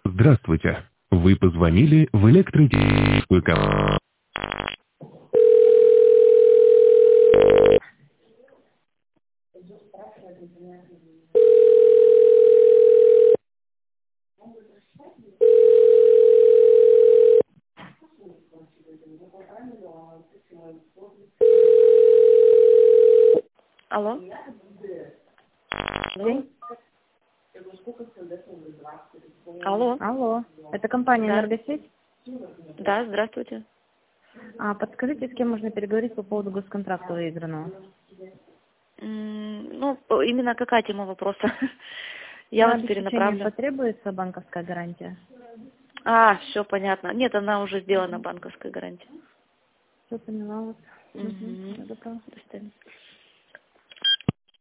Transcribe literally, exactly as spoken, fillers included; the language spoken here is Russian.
Здравствуйте. Вы позвонили в электротехническую компанию. Алло. День. Алло. Алло. Это компания Да. «Энергосеть». Да, здравствуйте. А, подскажите, с кем можно переговорить по поводу госконтракта выигранного? М, Ну, по- именно какая тема вопроса? Я На вас обеспечение перенаправлю. потребуется банковская гарантия? А, все понятно. Нет, она уже сделана, банковская гарантия. Все поняла. Вот. Угу. Угу. Я готова. До свидания.